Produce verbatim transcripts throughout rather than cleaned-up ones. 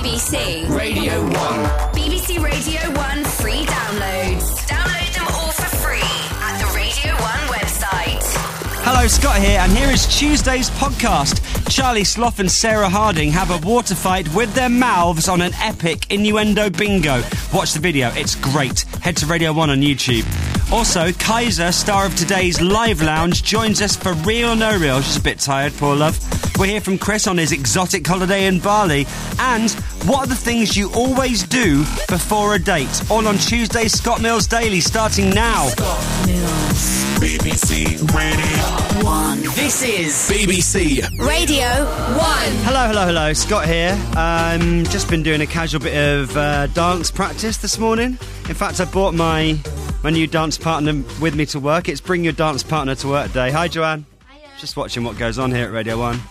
B B C Radio one. B B C Radio one free downloads. Download them all for free at the Radio one website. Hello, Scott here, and here is Tuesday's podcast. Charlie Sloth and Sarah Harding have a water fight with their mouths on an epic innuendo bingo. Watch the video, it's great. Head to Radio one on YouTube. Also, Kaiser, star of today's Live Lounge, joins us for Real or No Real. She's a bit tired, poor love. We'll hear from Chris on his exotic holiday in Bali. And what are the things you always do before a date? All on Tuesday's Scott Mills Daily, starting now. Scott Mills. B B C Radio one. This is B B C Radio one. Hello, hello, hello. Scott here. Um, just been doing a casual bit of uh, dance practice this morning. In fact, I brought my my new dance partner with me to work. It's Bring Your Dance Partner to Work Day. Hi, Joanne. Hiya. Just watching what goes on here at Radio one.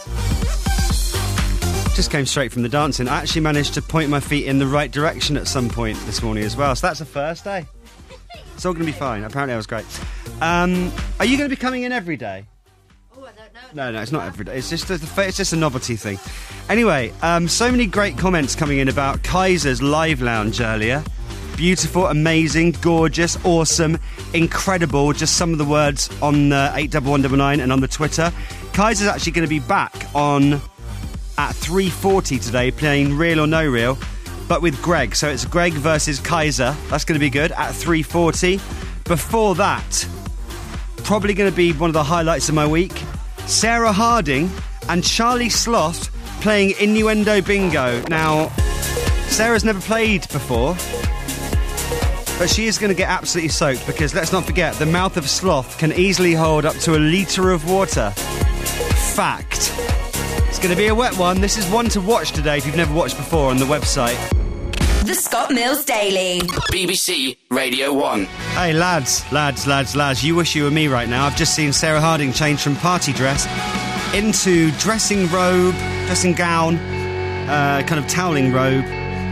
Just came straight from the dancing. I actually managed to point my feet in the right direction at some point this morning as well. So that's a first day. It's all going to be fine. Apparently I was great. Um, are you going to be coming in every day? Oh, I don't know. No, no, it's not every day. It's just a, it's just a novelty thing. Anyway, um, so many great comments coming in about Kaiser's Live Lounge earlier. Beautiful, amazing, gorgeous, awesome, incredible. Just some of the words on uh, eight one one nine nine and on the Twitter. Kaiser's actually going to be back on at three forty today, playing Real or No Real, but with Greg. So it's Greg versus Kaiser. That's going to be good at three forty. Before that, probably going to be one of the highlights of my week, Sarah Harding and Charlie Sloth playing Innuendo Bingo. Now, Sarah's never played before, but she is going to get absolutely soaked because, let's not forget, the mouth of sloth can easily hold up to a litre of water. Fact. It's going to be a wet one. This is one to watch today if you've never watched before on the website. The Scott Mills Daily. B B C Radio one. Hey, lads, lads, lads, lads, you wish you were me right now. I've just seen Sarah Harding change from party dress into dressing robe, dressing gown, uh, kind of toweling robe,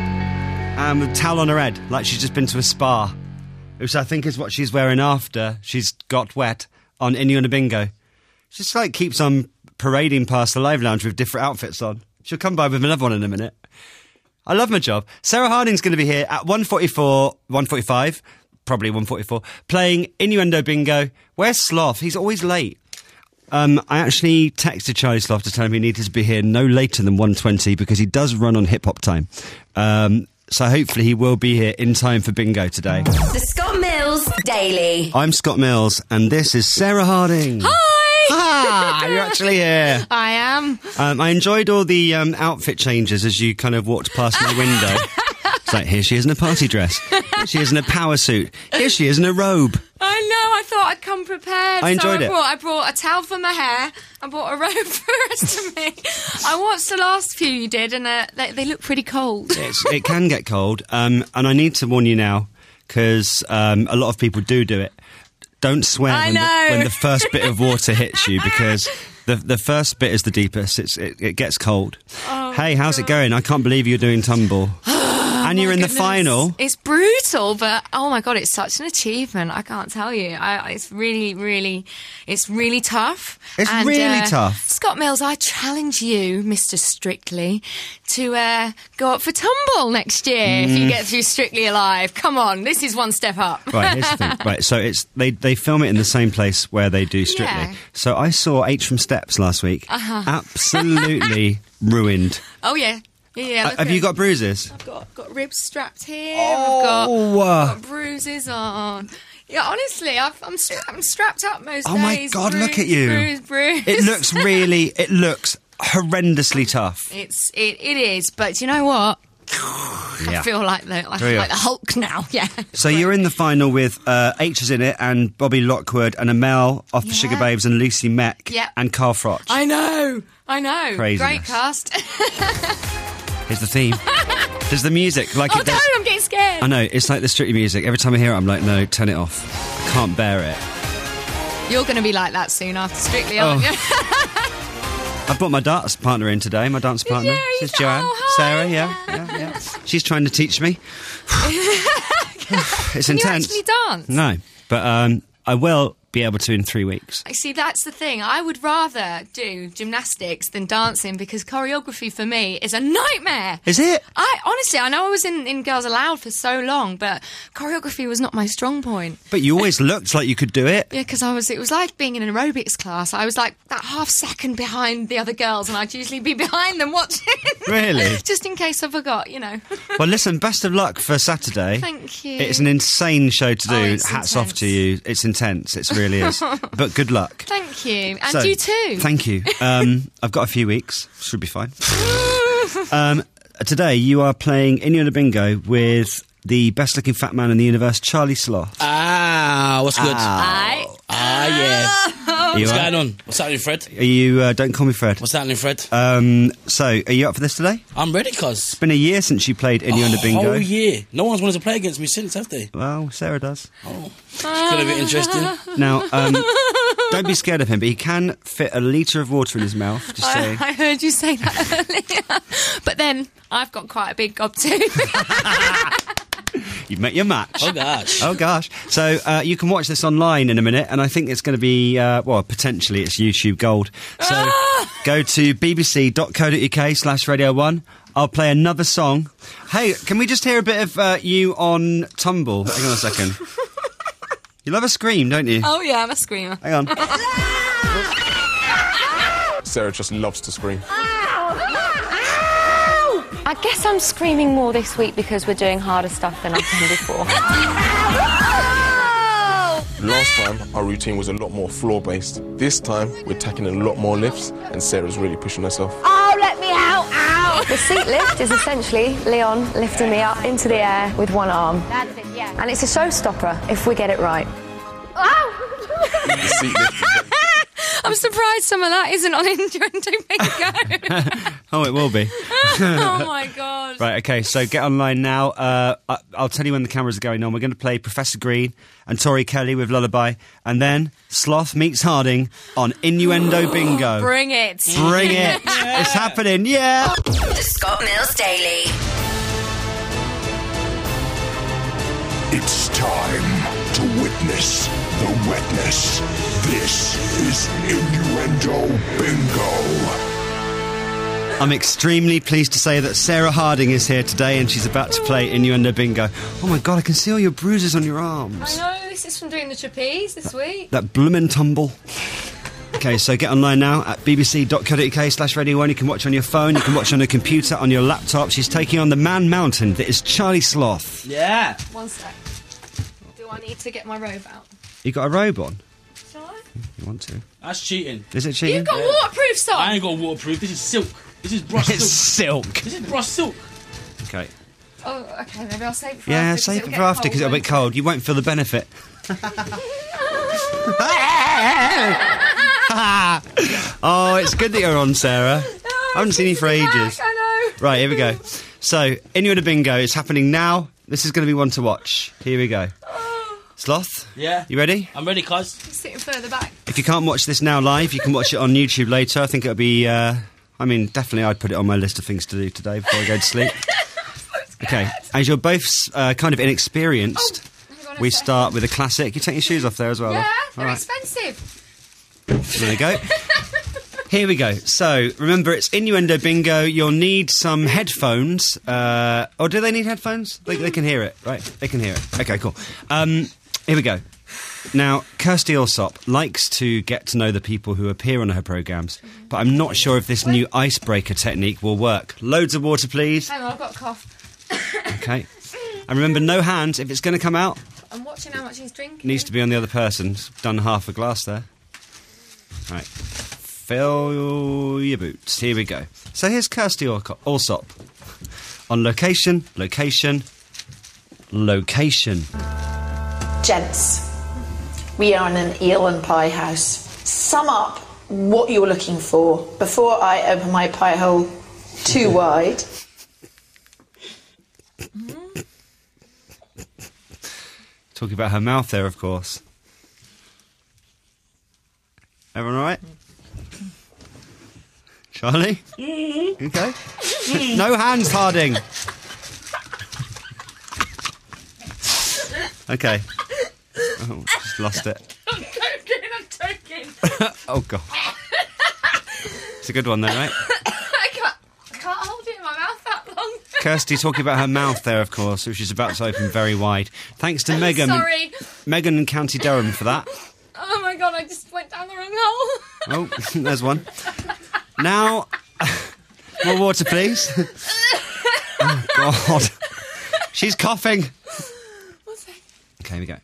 and with towel on her head, like she's just been to a spa, which I think is what she's wearing after she's got wet on Innuendo Bingo. She just like keeps on parading past the Live Lounge with different outfits on. She'll come by with another one in a minute. I love my job. Sarah Harding's going to be here at one forty-four, one forty-five, probably one forty-four, playing Innuendo Bingo. Where's Sloth? He's always late. Um, I actually texted Charlie Sloth to tell him he needed to be here no later than one twenty because he does run on hip-hop time. Um, so hopefully he will be here in time for bingo today. The Scott Mills Daily. I'm Scott Mills, and this is Sarah Harding. Hi! Ah, you're actually here. I am. Um, I enjoyed all the um, outfit changes as you kind of walked past my window. It's like, here she is in a party dress. Here she is in a power suit. Here she is in a robe. I know, I thought I'd come prepared. I enjoyed so I it. Brought, I brought a towel for my hair. I brought a robe for the rest of me. I watched the last few you did, and uh, they, they look pretty cold. It's, it can get cold, um, and I need to warn you now, because um, a lot of people do do it. Don't swear I when know. the, when the first bit of water hits you, because the the first bit is the deepest. It's, it, it gets cold. Oh, hey, how's God. it going? I can't believe you're doing tumble. And you're in Goodness. the final. It's brutal, but oh my God, it's such an achievement. I can't tell you. I, it's really, really, it's really tough. It's And, really uh, tough. Scott Mills, I challenge you, Mister Strictly, to uh, go up for tumble next year if Mm. you get through Strictly Alive. Come on, this is one step up. Right, here's the thing. Right, so it's they, they film it in the same place where they do Strictly. Yeah. So I saw H from Steps last week. Uh-huh. Absolutely ruined. Oh yeah. Yeah, yeah, Uh, look have at- you got bruises? I've got, got ribs strapped here. Oh, I've uh, got, got bruises on. Yeah, honestly, I've, I'm stra- I'm strapped up most Oh, days. my God, bruise, look at you. Bruise, bruise. It looks really, it looks horrendously tough. It's it, it is, but you know what? Yeah. I feel like the like, Do you? like the Hulk now. Yeah. So you're in the final with uh, H is in it, and Bobby Lockwood, and Amel off the Yeah. Sugar Babes, and Lucy Meck, Yeah. and Carl Froch. I know. I know. Craziness. Great cast. Here's the theme. There's the music. Like Oh it no, does. I'm getting scared. I know, it's like the Strictly music. Every time I hear it, I'm like, no, turn it off. I can't bear it. You're going to be like that soon after Strictly, Oh. aren't you? I've brought my dance partner in today, my dance partner. you? This is Oh, Joanne. hi. Sarah, yeah, yeah, yeah. She's trying to teach me. It's Can you intense. actually dance? No, but um, I will be able to in three weeks? See, that's the thing. I would rather do gymnastics than dancing because choreography for me is a nightmare. Is it? I honestly, I know I was in, in Girls Aloud for so long, but choreography was not my strong point. But you always looked like you could do it. Yeah, because I was. It was like being in an aerobics class. I was like that half second behind the other girls, and I'd usually be behind them watching. Really? Just in case I forgot, you know. Well, listen, best of luck for Saturday. Thank you. It's an insane show to do. Oh, it's Hats intense. off to you. It's intense. It really is. But good luck. Thank you, and So, you too. Thank you. Um, I've got a few weeks. Should be fine. um, today you are playing Innuendo Bingo with the best-looking fat man in the universe, Charlie Sloth. Ah, what's good? I. Ah, yeah. You What's are- going on? What's happening, Fred? Are you? Uh, don't call me Fred. What's happening, Fred? Um, so, are you up for this today? I'm ready, cuz. It's been a year since you played Innuendo Bingo. Oh, yeah. No one's wanted to play against me since, have they? Well, Sarah does. Oh, it's gonna be interesting. Now, um, don't be scared of him, but he can fit a litre of water in his mouth. Just I, saying. I heard you say that earlier, but then I've got quite a big gob too. You've met your match. Oh, gosh. Oh gosh! So uh, you can watch this online in a minute, and I think it's going to be uh, well, potentially it's YouTube gold. So go to bbc.co.uk slash Radio One. I'll play another song. Hey, can we just hear a bit of uh, you on Tumble? Hang on a second. You love a scream, don't you? Oh yeah, I'm a screamer. Hang on. Sarah just loves to scream. I guess I'm screaming more this week because we're doing harder stuff than I've done before. Last time, our routine was a lot more floor-based. This time, we're tackling a lot more lifts, and Sarah's really pushing herself. Oh, let me out! Ow! The seat lift is essentially Leon lifting me up into the air with one arm. That's it, yeah. And it's a showstopper if we get it right. The seat lift is very- I'm surprised some of that isn't on Innuendo Bingo. Oh, it will be. Oh my god. Right, okay, so get online now. Uh, I- I'll tell you when the cameras are going on. We're going to play Professor Green and Tori Kelly with Lullaby, and then Sloth meets Harding on Innuendo Bingo. Bring it. Bring it. It's happening, yeah. The Scott Mills Daily. It's time to witness the wetness. This is Innuendo Bingo. I'm extremely pleased to say that Sarah Harding is here today and she's about to play Innuendo Bingo. Oh my god, I can see all your bruises on your arms. I know, this is from doing the trapeze this week. That bloomin' tumble. Okay, so get online now at bbc.co.uk slash Radio one. You can watch on your phone, you can watch on a computer, on your laptop. She's taking on the man mountain that is Charlie Sloth. Yeah. One sec. Do I need to get my robe out? You got a robe on? Shall I? You want to? That's cheating. Is it cheating? You've got waterproof socks. I ain't got waterproof. This is silk. This is brush It's silk. silk. This is brush silk. Okay. Oh, okay, maybe I'll save it for Yeah, after. 'cause save it'll it get for after because cold, it'll be won't cold. You won't feel the benefit. Oh, it's good that you're on, Sarah. it? I haven't seen you for Back, ages. I know. Right, here we go. So, Innuendo Bingo is happening now. This is going to be one to watch. Here we go. Sloth? Yeah. You ready? I'm ready, cuz. Sitting further back. If you can't watch this now live, you can watch it on YouTube later. I think it'll be, uh, I mean, definitely I'd put it on my list of things to do today before I go to sleep. Okay, as you're both uh, kind of inexperienced, Hang on a we sec. start with a classic. You take your shoes off there as well. Yeah, love? they're All right. expensive. There we go. Here we go. So, remember, it's Innuendo Bingo. You'll need some headphones. Uh, or do they need headphones? They, they can hear it, right? They can hear it. Okay, cool. Um, here we go. Now, Kirsty Allsop likes to get to know the people who appear on her programmes, but I'm not sure if this new icebreaker technique will work. Loads of water, please. Hang on, I've got a cough. Okay. And remember, no hands. If it's going to come out, I'm watching how much he's drinking. it needs to be on the other person. Done half a glass there. Right. Fill your boots. Here we go. So here's Kirsty Allco- Allsop. On location, location, location. Gents, we are in an eel and pie house. Sum up what you're looking for before I open my pie hole too wide. Talking about her mouth there, of course. Everyone all right? Charlie? Okay. No hands, Harding. Okay. Oh, just lost it. Oh, God. It's a good one, though, right? I can't, I can't hold it in my mouth that long. Kirsty talking about her mouth there, of course, which is about to open very wide. Thanks to Megan. Sorry. Megan in County Durham for that. Oh, my God, I just went down the wrong hole. Oh, there's one. Now, more water, please. Oh, God. She's coughing. What's that? Okay, here we go.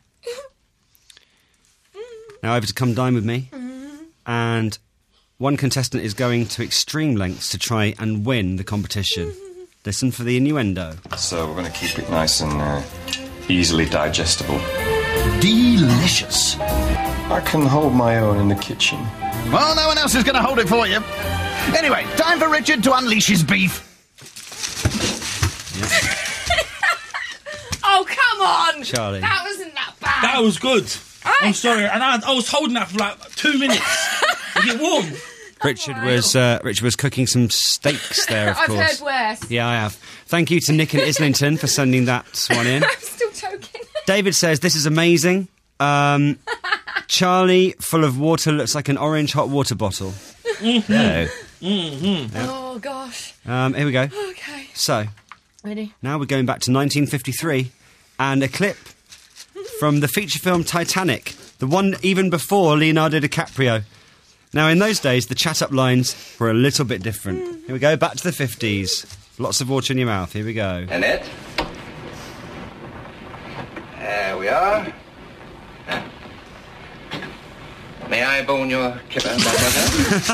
Now over to Come Dine With Me. And one contestant is going to extreme lengths to try and win the competition. Listen for the innuendo. So we're going to keep it nice and uh, easily digestible. Delicious. I can hold my own in the kitchen. Well, no one else is going to hold it for you. Anyway, time for Richard to unleash his beef. Oh, come on! Charlie. That wasn't that bad. That was good. I- I'm sorry, and I, I was holding that for like two minutes. Is it warm? Richard was uh, Richard was cooking some steaks there, of I've course. heard worse. Yeah, I have. Thank you to Nick in Islington for sending that one in. I'm still choking. David says, this is amazing. Um, Charlie, full of water, looks like an orange hot water bottle. Mm-hmm. No. Mm-hmm. Yep. Oh, gosh. Um, here we go. Okay. So, Ready? now we're going back to nineteen fifty-three and a clip from the feature film Titanic, the one even before Leonardo DiCaprio. Now, in those days, the chat-up lines were a little bit different. Here we go, back to the fifties. Lots of water in your mouth. Here we go. Annette? There we are. May I bone your kipper, mademoiselle?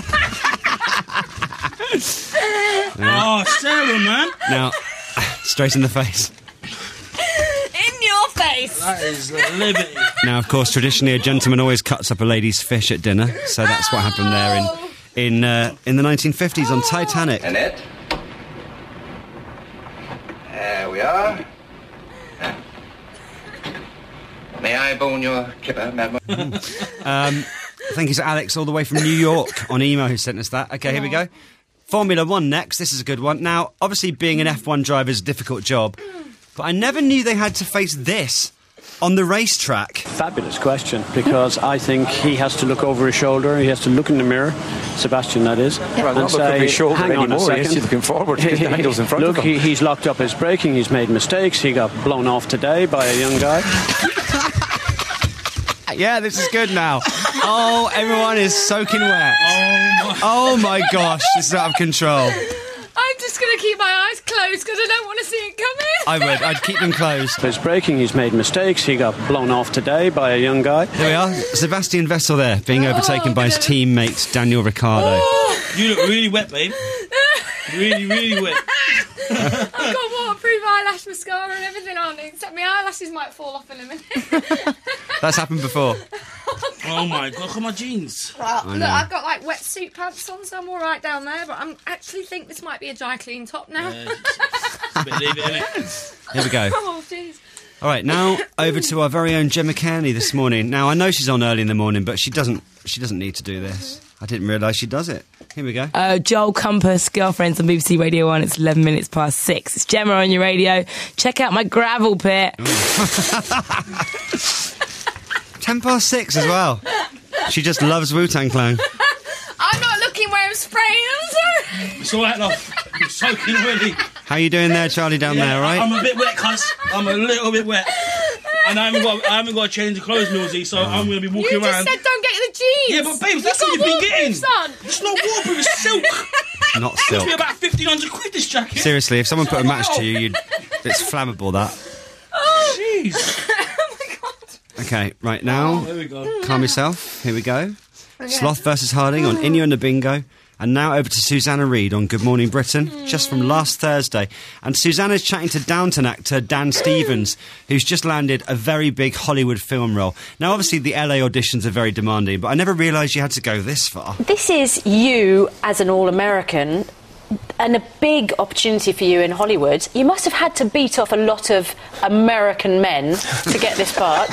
Oh, Sarah, man. Now, straight in the face. In your face! That is liberty. Now, of course, traditionally, a gentleman always cuts up a lady's fish at dinner, so that's what happened there in in uh, in the nineteen fifties on Titanic. Annette? There we are. May I bone your kipper, mademoiselle? Um, thank you to Alex, all the way from New York, on email, who sent us that. Okay, here we go. Formula One next. This is a good one. Now, obviously, being an F one driver is a difficult job, but I never knew they had to face this on the racetrack. Fabulous question, because I think he has to look over his shoulder, he has to look in the mirror, Sebastian that is, Well, and not look say, over his shoulder hang on a anymore, second. he's looking forward because the handle's in front Look, of him. he, he's locked up his braking, he's made mistakes, he got blown off today by a young guy. Yeah, this is good now. Oh, everyone is soaking wet. Oh, my. Oh, my gosh, this is out of control. I'm just going to keep my eyes closed because I don't want to see it coming. I would. I'd keep them closed. His braking, he's made mistakes, he got blown off today by a young guy. There we are. Sebastian Vettel there, being overtaken by his teammate, Daniel Ricciardo. You look really wet, babe. Really, really wet. I've got waterproof eyelash mascara and everything on, except my eyelashes might fall off in a minute. That's happened before. Oh, my God. Look at my jeans. Well, I look, know. I've got like wetsuit pants on, so I'm all right down there. But I actually think this might be a dry clean top now. Yeah, just- bit leave it, innit? Here we go. Oh, jeez. All right, now over to our very own Gemma Kearney this morning. Now, I know she's on early in the morning, but she doesn't She doesn't need to do this. I didn't realise she does it. Here we go. Uh, Joel Compass, Girlfriends on B B C Radio one. It's eleven minutes past six. It's Gemma on your radio. Check out my gravel pit. Ten past six as well. She just loves Wu-Tang Clan. I'm not looking where I'm spraying. I'm sorry. It's all right, love. I'm soaking already. How you doing there, Charlie, down Yeah, there, all right? I'm a bit wet, cuz. I'm a little bit wet. And I haven't got, I haven't got to change the clothes, Millsy, so I'm going to be walking You just around. said don't get the jeans. Yeah, but babes, that's you what got you've been getting. waterproofs on. It's not waterproof, it's silk. Not It cost silk. me about fifteen hundred quid, this jacket. Seriously, if someone put a match Wow. to you, you'd... it's flammable, that. Jeez. Oh my god. Okay, right now, There we go. calm yourself. Here we go. Okay. Sloth versus Harding on Innuendo Bingo. And now over to Susanna Reid on Good Morning Britain, just from last Thursday. And Susanna's chatting to Downton actor Dan Stevens, who's just landed a very big Hollywood film role. Now, obviously, the L A auditions are very demanding, but I never realised you had to go this far. This is you as an all-American and a big opportunity for you in Hollywood. You must have had to beat off a lot of American men to get this part.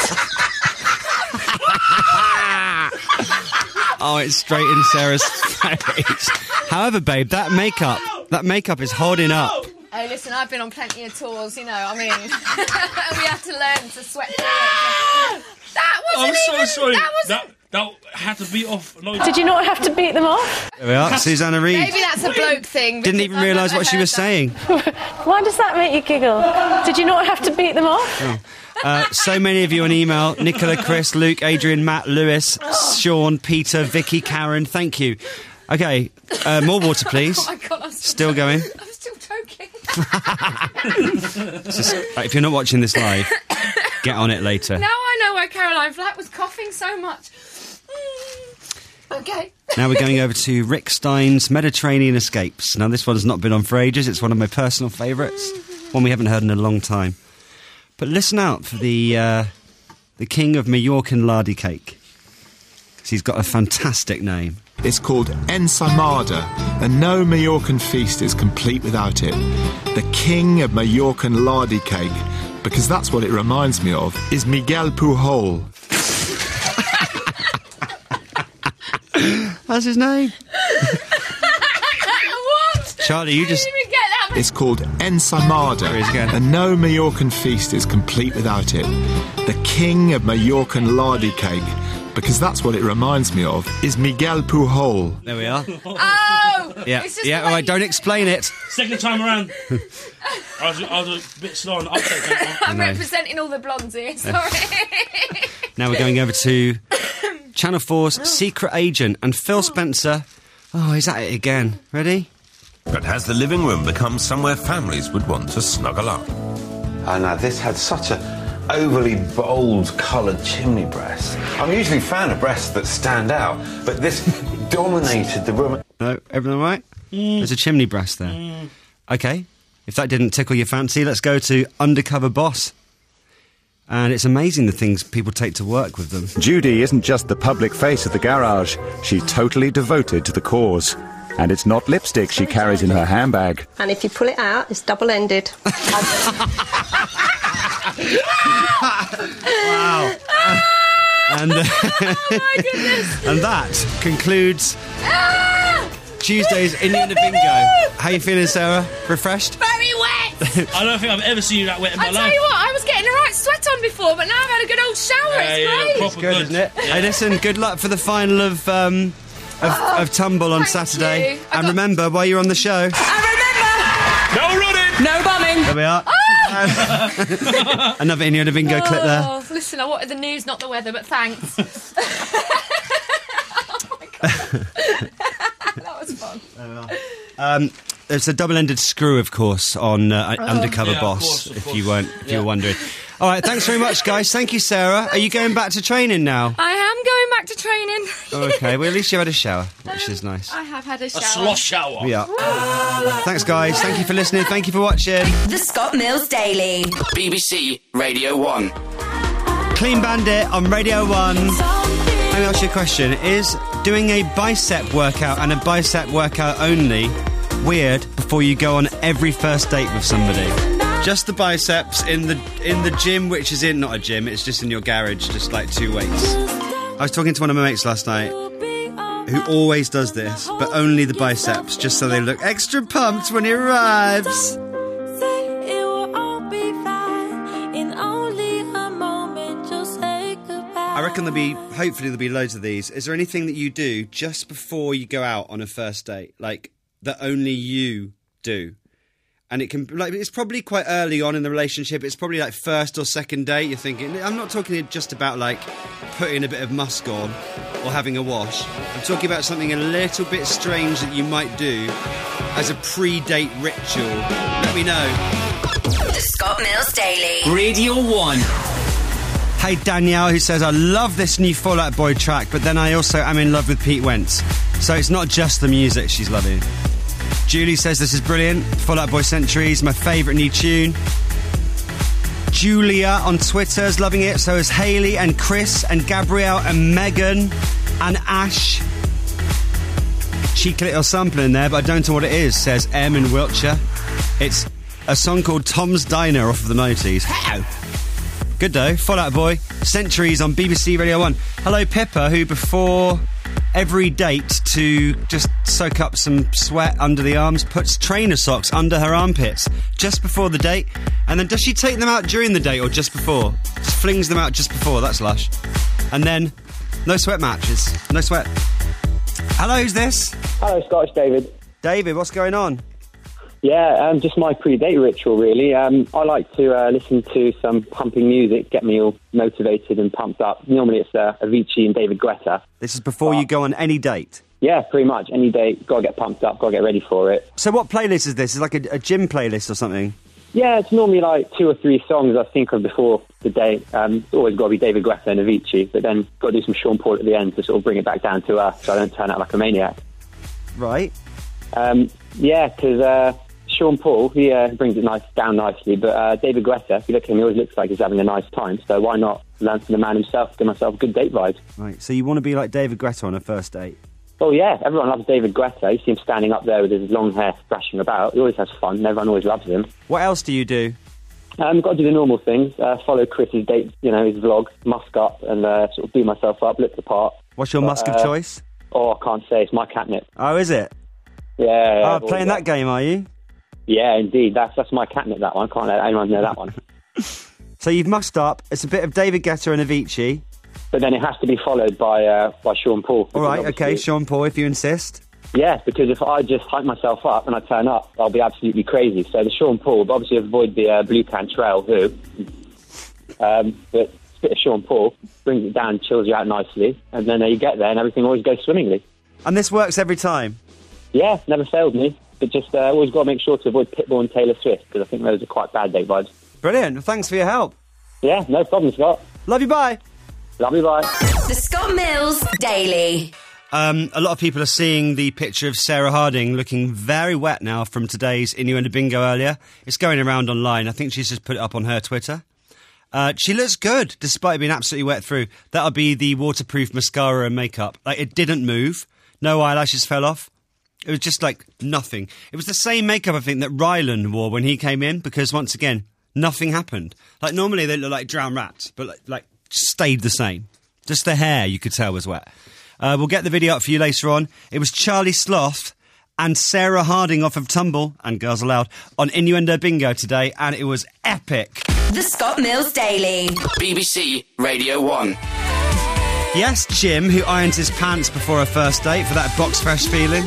Oh, it's straight in Sarah's face. However, babe, that makeup, that makeup is holding up. Oh, listen, I've been on plenty of tours, you know, I mean, we have to learn to sweat through it. That wasn't I'm so even, sorry. That was... That, that had to beat off. No, Did you not have to beat them off? There we are, Susanna Reid. Maybe that's a bloke thing. Didn't even realise what she was saying. Why does that make you giggle? Did you not have to beat them off? Oh. Uh, so many of you on email. Nicola, Chris, Luke, Adrian, Matt, Lewis, Sean, Peter, Vicky, Karen, thank you. Okay, uh, more water, please. Oh my God, I'm still, still going. I'm still choking. Just, right, if you're not watching this live, get on it later. Now I know why Caroline Flack was coughing so much. Okay. Now we're going over to Rick Stein's Mediterranean Escapes. Now this one has not been on for ages. It's one of my personal favourites. One we haven't heard in a long time. But listen out for the uh, the king of Mallorcan lardy cake. He's got a fantastic name. It's called ensaimada, and no Mallorcan feast is complete without it. The king of Mallorcan lardy cake, because that's what it reminds me of, is Miguel Pujol. That's his name. What? Charlie, you just... I didn't even get that. It's called ensaimada, and no Mallorcan feast is complete without it. The king of Mallorcan lardy cake, because that's what it reminds me of, is Miguel Pujol. There we are. Oh! Yeah, It's just yeah. the All way right, don't explain it. Second time around. I, was, I was a bit slow on the uptake. I'm know. representing all the blondes here, sorry. Now we're going over to Channel four's Secret Agent and Phil Spencer. Oh, he's at it again. Ready? But has the living room become somewhere families would want to snuggle up? Oh no, this had such a overly bold coloured chimney breast. I'm usually a fan of breasts that stand out, but this dominated the room. No, everything all right? Mm. There's a chimney breast there. Mm. Okay, if that didn't tickle your fancy, let's go to Undercover Boss. And it's amazing the things people take to work with them. Judy isn't just the public face of the garage. She's totally devoted to the cause. And it's not lipstick she carries in her handbag. And if you pull it out, it's double-ended. Wow. And, uh, oh my goodness. And that concludes Tuesday's Indian Bingo. How you feeling, Sarah? Refreshed? Very wet. I don't think I've ever seen you that wet in my I life. tell you what, I was getting the right sweat on before, but now I've had a good old shower. Yeah, it's yeah, great. proper Good, good, isn't it? Yeah. Hey, listen, good luck for the final of um, of, Oh, of Tumble on thank Saturday. you. I And got- remember, while you're on the show, No running! No bumming. there we are. Another Indian Bingo clip there. Oh, listen, I wanted the news, not the weather, but thanks. Oh my God. That was fun. Um, there's a double-ended screw, of course, on uh, Oh. Undercover Yeah, of Boss. course, of if course. you weren't, if you Yeah. were wondering. All right, thanks very much, guys. Thank you, Sarah. Are you going back to training now? I am going back to training. Okay, well, at least you had a shower, which is nice. I have had a A shower. slosh shower. Yeah. Thanks, guys. Thank you for listening. Thank you for watching. The Scott Mills Daily. B B C Radio one. Clean Bandit on Radio one. Let me ask you a question. Is doing a bicep workout and a bicep workout only weird before you go on every first date with somebody? Just the biceps in the in the gym, which is in, not a gym, it's just in your garage, just like two weights. I was talking to one of my mates last night who always does this, but only the biceps, just so they look extra pumped when he arrives. I reckon there'll be, hopefully there'll be loads of these. Is there anything that you do just before you go out on a first date, like that only you do? And it can, like, it's probably quite early on in the relationship. It's probably like first or second date. You're thinking, I'm not talking just about like putting a bit of musk on or having a wash. I'm talking about something a little bit strange that you might do as a pre-date ritual. Let me know. The Scott Mills Daily. Radio one. Hey, Danielle, who says, I love this new Fall Out Boy track, but then I also am in love with Pete Wentz. So it's not just the music she's loving. Julie says, this is brilliant. Fall Out Boy Centuries, my favourite new tune. Julia on Twitter is loving it. So is Hayley and Chris and Gabrielle and Megan and Ash. Cheeky little sample in there, but I don't know what it is, says M in Wiltshire. It's a song called Tom's Diner off of the nineties. How? Good though, Fall Out Boy, Centuries on B B C Radio one. Hello Pippa, who before every date to just soak up some sweat under the arms, puts trainer socks under her armpits just before the date, and then does she take them out during the date or just before? Just flings them out just before, that's lush. And then, no sweat matches, no sweat. Hello, who's this? Hello, Scottish David. David, what's going on? Yeah, um, just my pre-date ritual, really. Um, I like to uh, listen to some pumping music, get me all motivated and pumped up. Normally it's uh, Avicii and David Guetta. This is before you go on any date? Yeah, pretty much. Any date, got to get pumped up, got to get ready for it. So what playlist is this? Is it like a, a gym playlist or something? Yeah, it's normally like two or three songs I think of before the date. Um, it's always got to be David Guetta and Avicii, but then got to do some Sean Paul at the end to sort of bring it back down to earth so I don't turn out like a maniac. Right. Um, yeah, because... Uh, Sean Paul, he uh, brings it nice down nicely, but uh, David Guetta, if you look at him, he always looks like he's having a nice time, so why not learn from the man himself, give myself a good date vibes. Right, so you want to be like David Guetta on a first date? Oh yeah, everyone loves David Guetta. You see him standing up there with his long hair thrashing about. He always has fun, and everyone always loves him. What else do you do? Um, got to do the normal things, uh, follow Chris's date, you know, his vlog, musk up, and uh, sort of do myself up, look the part. What's your but, musk of uh, choice? Oh, I can't say, it's my catnip. Oh, is it? Yeah. Oh, playing that game, are you? Yeah, indeed. That's that's my catnip, that one. Can't let anyone know that one. So you've musked up. It's a bit of David Guetta and Avicii. But then it has to be followed by uh, by Sean Paul. All right, okay, Sean Paul, if you insist. Yeah, because if I just hype myself up and I turn up, I'll be absolutely crazy. So the Sean Paul, but obviously avoid the uh, Blue Cantrell, who. Um, but a bit of Sean Paul, brings it down, chills you out nicely, and then uh, you get there and everything always goes swimmingly. And this works every time? Yeah, never failed me. But just uh, always got to make sure to avoid Pitbull and Taylor Swift, because I think those are quite bad date vibes. Brilliant. Thanks for your help. Yeah, no problem, Scott. Love you, bye. Love you, bye. The Scott Mills Daily. Um, a lot of people are seeing the picture of Sarah Harding looking very wet now from today's Innuendo Bingo earlier. It's going around online. I think she's just put it up on her Twitter. Uh, she looks good, despite being absolutely wet through. That'll be the waterproof mascara and makeup. Like, it didn't move. No eyelashes fell off. It was just like nothing. It was the same makeup, I think, that Ryland wore when he came in, because once again, nothing happened. Like, normally they look like drowned rats, but like, like stayed the same. Just the hair, you could tell, was wet. Uh, we'll get the video up for you later on. It was Charlie Sloth and Sarah Harding off of Tumble, and Girls Aloud, on Innuendo Bingo today, and it was epic. The Scott Mills Daily. B B C Radio one. Yes, Jim, who irons his pants before a first date for that box fresh feeling.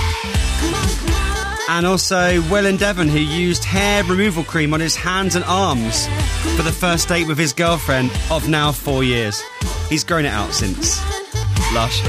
And also Will and Devon, who used hair removal cream on his hands and arms for the first date with his girlfriend of now four years. He's grown it out since. Lush.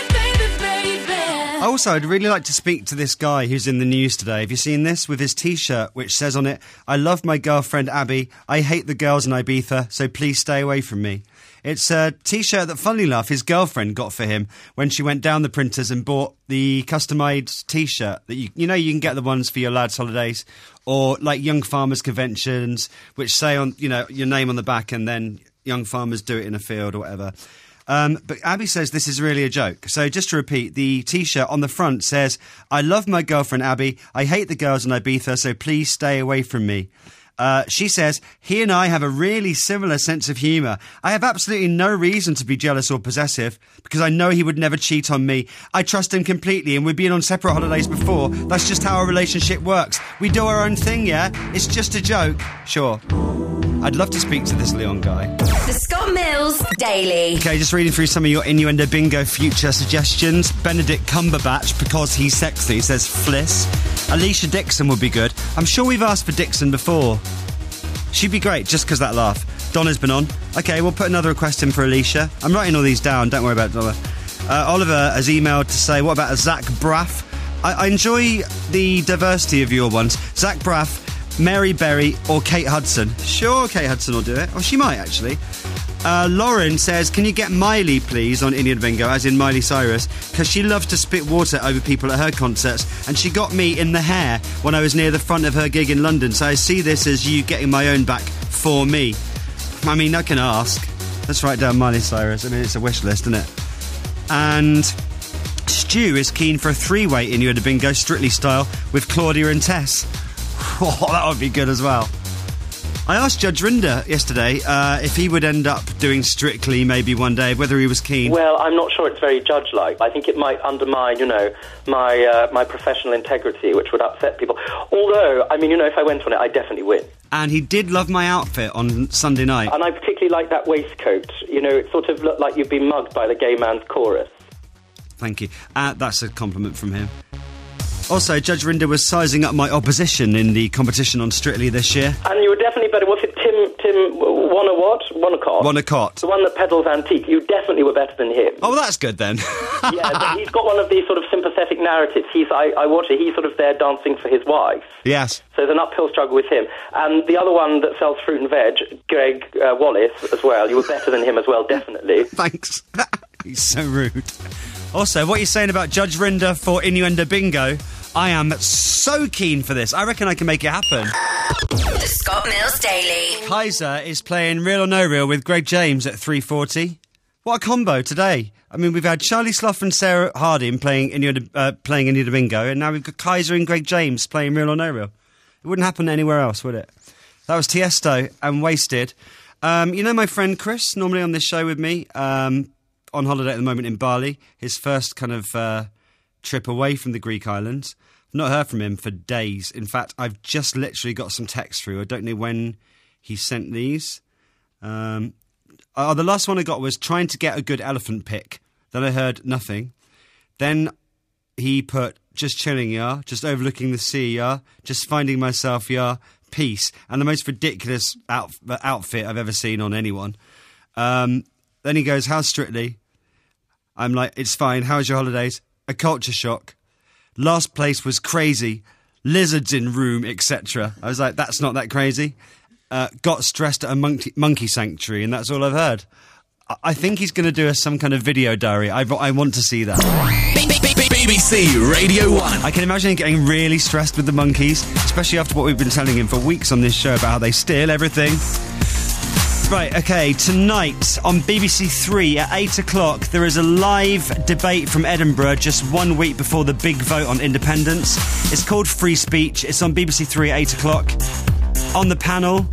Also, I'd really like to speak to this guy who's in the news today. Have you seen this? With his T-shirt, which says on it, "I love my girlfriend Abby. I hate the girls in Ibiza, so please stay away from me." It's a T-shirt that, funnily enough, his girlfriend got for him when she went down the printers and bought the custom-made T-shirt that you you know you can get the ones for your lads' holidays, or like Young Farmers conventions, which say on you know your name on the back, and then young farmers do it in a field or whatever. Um, but Abby says this is really a joke. So just to repeat, the T-shirt on the front says, "I love my girlfriend Abby. I hate the girls in Ibiza, so please stay away from me." Uh, she says, "He and I have a really similar sense of humour. I have absolutely no reason to be jealous or possessive because I know he would never cheat on me. I trust him completely and we've been on separate holidays before. That's just how our relationship works. We do our own thing, yeah? It's just a joke." Sure. I'd love to speak to this Leon guy. The Scott Mills Daily. Okay, just reading through some of your Innuendo Bingo future suggestions. Benedict Cumberbatch, because he's sexy, says Fliss. Alicia Dixon would be good. I'm sure we've asked for Dixon before. She'd be great, just because that laugh. Donna's been on. Okay, we'll put another request in for Alicia. I'm writing all these down, don't worry about it, Donna. Uh, Oliver has emailed to say, what about a Zach Braff? I, I enjoy the diversity of your ones. Zach Braff, Mary Berry or Kate Hudson. Sure, Kate Hudson will do it. Or she might, actually. Uh, Lauren says, can you get Miley, please, on Indian Bingo, as in Miley Cyrus, because she loves to spit water over people at her concerts, and she got me in the hair when I was near the front of her gig in London, so I see this as you getting my own back for me. I mean, I can ask. Let's write down Miley Cyrus. I mean, it's a wish list, isn't it? And Stu is keen for a three-way Innuendo Bingo, Strictly style, with Claudia and Tess. Oh, that would be good as well. I asked Judge Rinder yesterday uh, if he would end up doing Strictly maybe one day, whether he was keen. Well, I'm not sure it's very judge-like. I think it might undermine, you know, my uh, my professional integrity, which would upset people. Although, I mean, you know, if I went on it, I'd definitely win. And he did love my outfit on Sunday night. And I particularly like that waistcoat. You know, it sort of looked like you'd been mugged by the gay man's chorus. Thank you. Uh, that's a compliment from him. Also, Judge Rinder was sizing up my opposition in the competition on Strictly this year. And you were definitely better. Was it Tim, Tim Wanna what? Wannacott? Wannacott. The one that peddles antique. You definitely were better than him. Oh, well, that's good then. Yeah, but he's got one of these sort of sympathetic narratives. He's, I, I watch it, he's sort of there dancing for his wife. Yes. So there's an uphill struggle with him. And the other one that sells fruit and veg, Greg uh, Wallace, as well. You were better than him as well, definitely. Thanks. He's so rude. Also, what are you saying about Judge Rinder for Innuendo Bingo? I am so keen for this. I reckon I can make it happen. The Scott Mills Daily. Kaiser is playing Real or No Real with Greg James at three forty. What a combo today. I mean, we've had Charlie Slough and Sarah Harding playing Innuendo, uh, playing Innuendo Bingo, and now we've got Kaiser and Greg James playing Real or No Real. It wouldn't happen anywhere else, would it? That was Tiesto and Wasted. Um, you know my friend Chris, normally on this show with me, um, on holiday at the moment in Bali, his first kind of uh, trip away from the Greek islands. I've not heard from him for days. In fact, I've just literally got some text through. I don't know when he sent these. Um, oh, the last one I got was trying to get a good elephant pic. Then I heard nothing. Then he put, just chilling, yeah, just overlooking the sea, yeah, just finding myself, yeah, peace. And the most ridiculous out- outfit I've ever seen on anyone. Um, then he goes, how's Strictly? I'm like, it's fine. How's your holidays? A culture shock. Last place was crazy. Lizards in room, et cetera. I was like, that's not that crazy. Uh, got stressed at a monkey, monkey sanctuary, and that's all I've heard. I, I think he's going to do us some kind of video diary. I, I want to see that. B B C Radio one. I can imagine him getting really stressed with the monkeys, especially after what we've been telling him for weeks on this show about how they steal everything. Right, okay, tonight on B B C Three at eight o'clock, there is a live debate from Edinburgh just one week before the big vote on independence. It's called Free Speech. It's on B B C Three at eight o'clock. On the panel,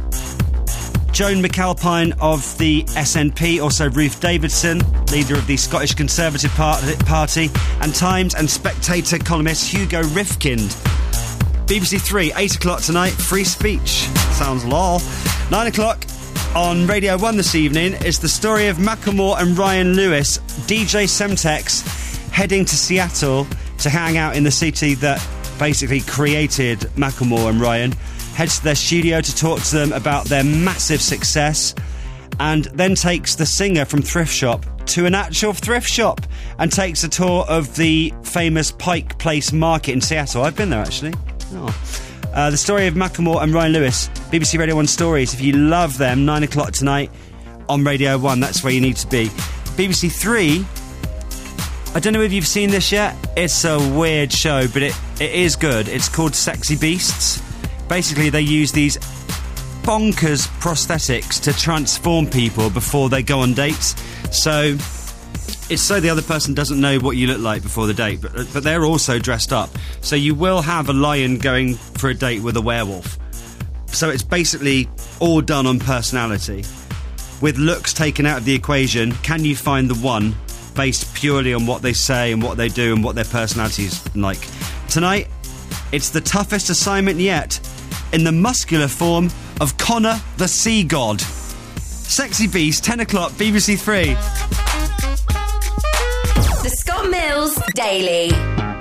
Joan McAlpine of the S N P, also Ruth Davidson, leader of the Scottish Conservative Party, and Times and Spectator columnist Hugo Rifkind. B B C Three, eight o'clock tonight, Free Speech. Sounds lol. nine o'clock. On Radio one this evening is the story of Macklemore and Ryan Lewis. D J Semtex heading to Seattle to hang out in the city that basically created Macklemore and Ryan. Heads to their studio to talk to them about their massive success, and then takes the singer from Thrift Shop to an actual thrift shop and takes a tour of the famous Pike Place Market in Seattle. I've been there, actually. Oh. Uh, the story of Macklemore and Ryan Lewis, B B C Radio one Stories. If you love them, nine o'clock tonight on Radio one. That's where you need to be. B B C Three, I don't know if you've seen this yet. It's a weird show, but it, it is good. It's called Sexy Beasts. Basically, they use these bonkers prosthetics to transform people before they go on dates. So it's so the other person doesn't know what you look like before the date, but but they're also dressed up. So you will have a lion going for a date with a werewolf. So it's basically all done on personality. With looks taken out of the equation, can you find the one based purely on what they say and what they do and what their personality is like? Tonight, it's the toughest assignment yet, in the muscular form of Connor the Sea God. Sexy Beast, ten o'clock, B B C Three. The Scott Mills Daily.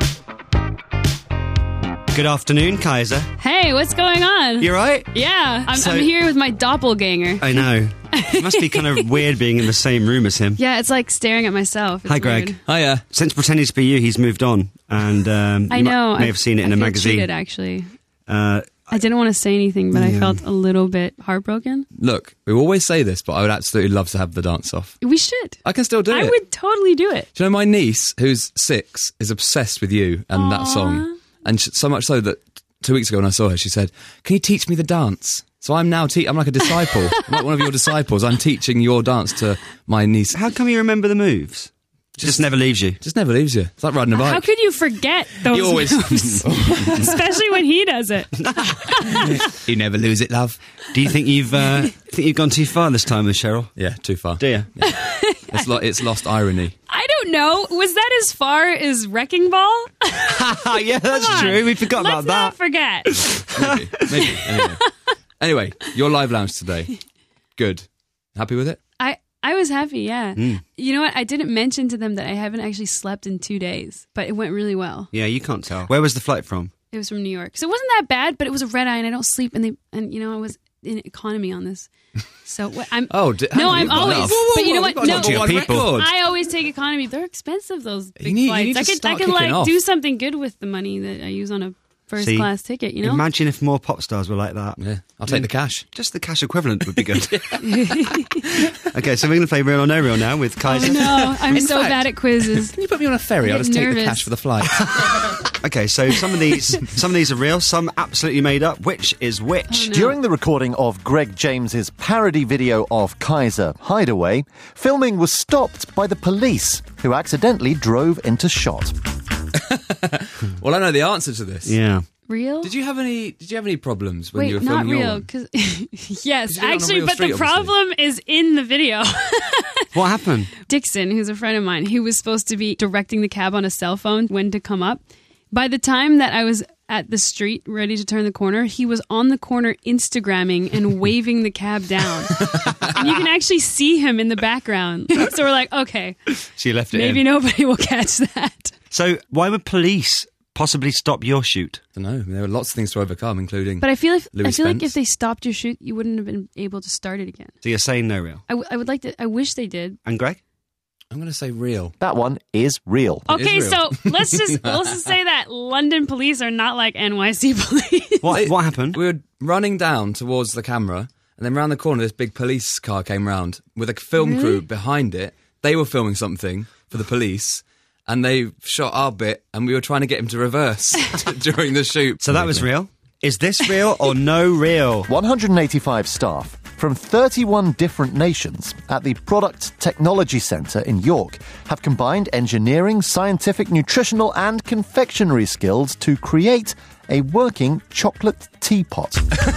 Good afternoon, Kaiser. Hey, what's going on? You right? Yeah, I'm, So- I'm here with my doppelganger. I know. It must be kind of weird being in the same room as him. Yeah, it's like staring at myself. It's Hi, Greg. weird. Hiya. Since pretending to be you, he's moved on, and um, I you mi- know. may I- have seen it in I a feel magazine. cheated, actually. Uh, I didn't want to say anything, but I Yeah. felt a little bit heartbroken. Look, we always say this, but I would absolutely love to have the dance off. We should. I can still do I it. would totally do it. Do you know my niece, who's six, is obsessed with you and that song, and sh- so much so that two weeks ago when I saw her, she said, "Can you teach me the dance?" So I'm now te- I'm like a disciple. I'm like one of your disciples. I'm teaching your dance to my niece. How come you remember the moves? Just never leaves you. Just never leaves you. It's like riding a bike. How could you forget those You always- moves? Especially when he does it. You never lose it, love. Do you think you've uh, think you've gone too far this time with Cheryl? Yeah, too far. Do you? It's, lo- it's lost irony. I don't know. Was that as far as Wrecking Ball? Yeah, that's Come on. true. We forgot Let's about not that. forget. Maybe. Maybe. Anyway. anyway, your live lounge today. Good. Happy with it? I, I was happy, yeah. Mm. You know what? I didn't mention to them that I haven't actually slept in two days, but it went really well. Yeah, you can't tell. Where was the flight from? It was from New York. So it wasn't that bad, but it was a red eye and I don't sleep. And they, and you know, I was in economy on this. So what, I'm. Oh, d- no, hang on, I'm you've got always. enough. Whoa, whoa, but you know whoa, what? we've got No, to your people. I always take economy. They're expensive, those big You need- you flights. need I to could, I start could kicking like off. do something good with the money that I use on a first See, class ticket. You know. Imagine if more pop stars were like that. Yeah, I'll take the cash. Just the cash equivalent would be good. Okay, so we're going to play Real or No Real now with Kaiser. Oh, no, I'm In so fact- bad at quizzes. Can you put me on a ferry? I I'll get just take the nervous. cash for the flight. Okay, so some of these some of these are real, some absolutely made up. Which is which? During the recording of Greg James's parody video of Kaiser Hideaway, filming was stopped by the police, who accidentally drove into shot. Well, I know the answer to this. Yeah. Real? Did you have any? Did you have any problems when Wait, you were not filming your real. one? Cause yes, you do it on a actually, real but street, the obviously. problem is in the video. What happened? Dixon, who's a friend of mine, he was supposed to be directing the cab on a cell phone when to come up. By the time that I was at the street ready to turn the corner, he was on the corner Instagramming and waving the cab down. And you can actually see him in the background. So we're like, okay, So you left it maybe in. nobody will catch that. So why would police possibly stop your shoot? I don't know. There were lots of things to overcome, including. But I feel if Louis I feel like Spence. if they stopped your shoot, you wouldn't have been able to start it again. So you're saying no real. I, w- I would like to. I wish they did. And Greg? I'm going to say real. That one is real. Okay, so let's just let's just say that London police are not like N Y C police. What what happened? We were running down towards the camera, and then round the corner, this big police car came round with a film Really? crew behind it. They were filming something for the police, and they shot our bit, and we were trying to get him to reverse during the shoot. So that was real? Is this real or no real? one hundred eighty-five staff from thirty-one different nations at the Product Technology Centre in York have combined engineering, scientific, nutritional and confectionery skills to create a working chocolate teapot.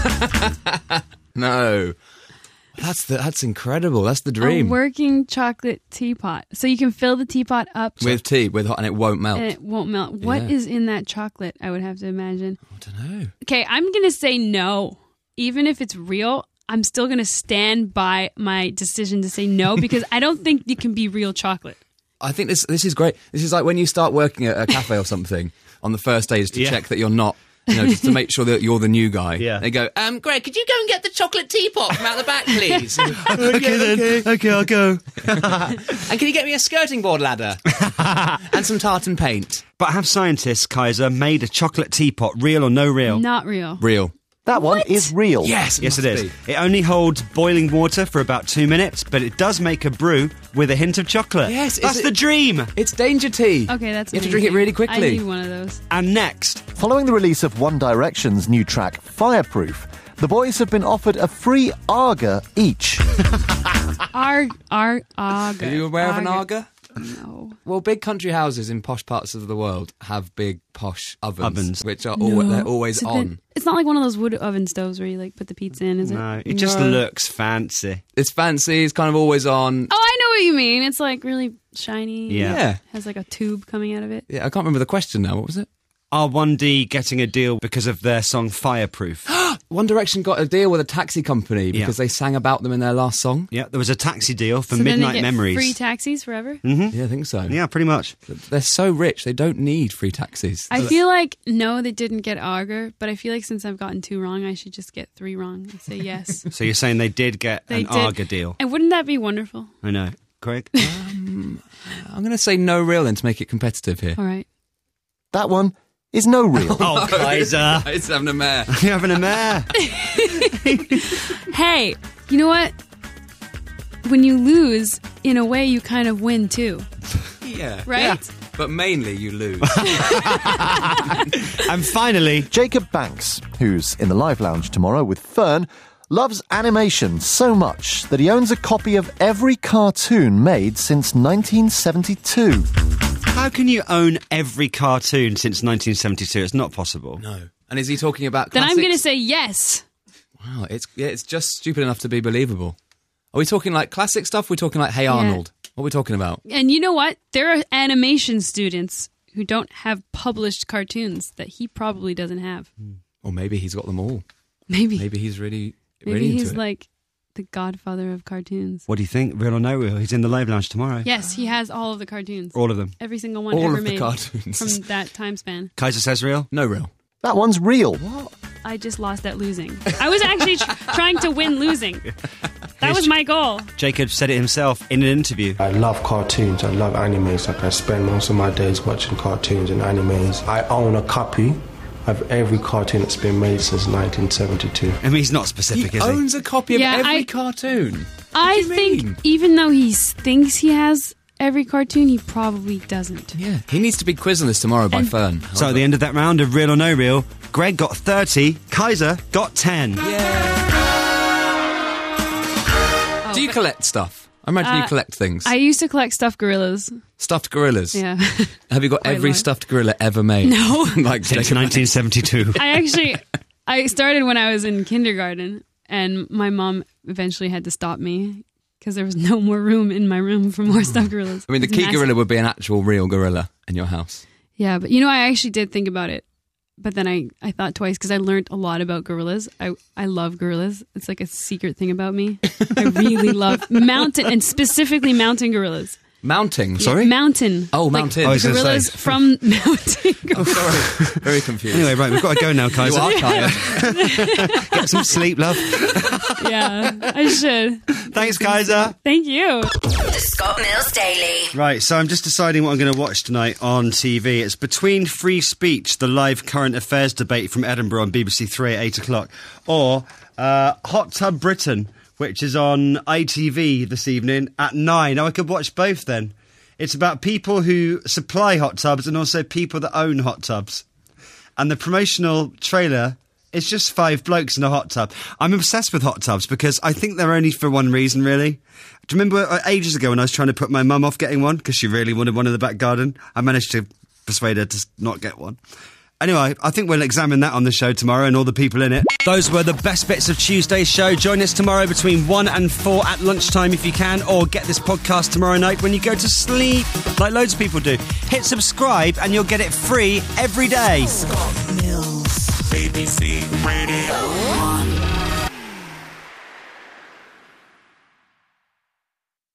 No. That's the, that's incredible. That's the dream. A working chocolate teapot. So you can fill the teapot up With tea, with hot, and it won't melt. and it won't melt. What Yeah. is in that chocolate? I would have to imagine. I don't know. Okay, I'm going to say no. Even if it's real, I'm still going to stand by my decision to say no because I don't think it can be real chocolate. I think this this is great. This is like when you start working at a cafe or something on the first days to Yeah. check that you're not, you know, just to make sure that you're the new guy. Yeah. They go, um, Greg, could you go and get the chocolate teapot from out the back, please? Okay then. Okay, I'll go. And can you get me a skirting board ladder? And some tartan paint. But have scientists, Kaiser, made a chocolate teapot real or no real? Not real. Real. That one is real. Yes, Yes, it must is. be. It only holds boiling water for about two minutes, but it does make a brew with a hint of chocolate. Yes, That's is the it- dream. It's danger tea. Okay, that's You have to drink it amazing. really quickly. I need one of those. And next, Following the release of One Direction's new track, Fireproof, the boys have been offered a free Arga each. Arg, arg, arg. Are you aware of an Arga? No. Well, big country houses in posh parts of the world have big posh ovens, Ovens. which are No. always, they're always So on. then- it's not like one of those wood oven stoves where you like put the pizza in, is it? no, it just No. looks fancy. It's fancy. It's kind of always on. Oh, I know what you mean. It's like really shiny. Yeah. Yeah. Has like a tube coming out of it. Yeah, I can't remember the question now. What was it? Are one D getting a deal because of their song Fireproof? One Direction got a deal with a taxi company because Yeah. they sang about them in their last song. Yeah, there was a taxi deal for So then Midnight they get Memories. free taxis forever? Mm-hmm. Yeah, I think so. Yeah, pretty much. They're so rich, they don't need free taxis. I feel like, no, they didn't get Auger, but I feel like since I've gotten two wrong, I should just get three wrong and say yes. So you're saying they did get They an did. Arga deal? And wouldn't that be wonderful? I know. Craig? Um, I'm going to say no real then to make it competitive here. All right. That one is no real. Oh, Kaiser. It's having a mare. You're having a mare. Hey, you know what? When you lose, in a way, you kind of win too. Yeah. Right? Yeah. But mainly you lose. And finally, Jacob Banks, who's in the Live Lounge tomorrow with Fern, loves animation so much that he owns a copy of every cartoon made since nineteen seventy-two. How can you own every cartoon since nineteen seventy-two? It's not possible. No. And is he talking about Then classics? I'm going to say yes. Wow, it's yeah, it's just stupid enough to be believable. Are we talking like classic stuff? We're talking like Hey Arnold. What are we talking about? And you know what? There are animation students who don't have published cartoons that he probably doesn't have. Or maybe he's got them all. Maybe. Maybe he's really, Maybe really he's into it. like the godfather of cartoons. What do you think? Real or no real? He's in the live lounge tomorrow. Yes, he has all of the cartoons. All of them. Every single one All ever of the made cartoons. from that time span. Kaiser says real? No real. That one's real. What? I just lost at losing. I was actually tr- trying to win losing. That was my goal. Jacob said it himself in an interview. I love cartoons. I love animes. Like I spend most of my days watching cartoons and animes. I own a copy of every cartoon that's been made since nineteen seventy-two. I mean, he's not specific, He is he? owns a copy of Yeah, every I- cartoon. I think even though he s- thinks he has every cartoon, he probably doesn't. Yeah. He needs to be quizzed on this tomorrow by And- Fern. So at the end of that round of real or no real, Greg got thirty, Kaiser got ten. Do you collect stuff? I imagine you Uh, collect things. I used to collect stuffed gorillas. Stuffed gorillas? Yeah. Have you got Quite every a lot. stuffed gorilla ever made? No. like Since Jacob- nineteen seventy-two. I actually, I started when I was in kindergarten, and my mom eventually had to stop me because there was no more room in my room for more stuffed gorillas. I mean, the It's key massive. gorilla would be an actual real gorilla in your house. Yeah, but you know, I actually did think about it. But then I, I thought twice because I learned a lot about gorillas. I, I love gorillas. It's like a secret thing about me. I really love mountain, and specifically mountain gorillas. Mounting? Yeah, Sorry? mountain. Oh, Like mountain. Oh, I was gonna gorillas say. from mountain. Oh, sorry. Very confused. Anyway, right, we've got to go now, Kaiser. You are tired. Get some sleep, love. Yeah, I should. Thanks, Kaiser. Thank you. The Scott Mills Daily. Right, so I'm just deciding what I'm going to watch tonight on T V. It's Between Free Speech, the live current affairs debate from Edinburgh on B B C Three at eight o'clock, or uh, Hot Tub Britain, which is on I T V this evening at nine. Now, I could watch both then. It's about people who supply hot tubs and also people that own hot tubs. And the promotional trailer is just five blokes in a hot tub. I'm obsessed with hot tubs because I think they're only for one reason, really. Do you remember uh, ages ago when I was trying to put my mum off getting one because she really wanted one in the back garden? I managed to persuade her to s- not get one. Anyway, I think we'll examine that on the show tomorrow and all the people in it. Those were the best bits of Tuesday's show. Join us tomorrow between one and four at lunchtime if you can, or get this podcast tomorrow night when you go to sleep, like loads of people do. Hit subscribe and you'll get it free every day. Scott Mills, B B C Radio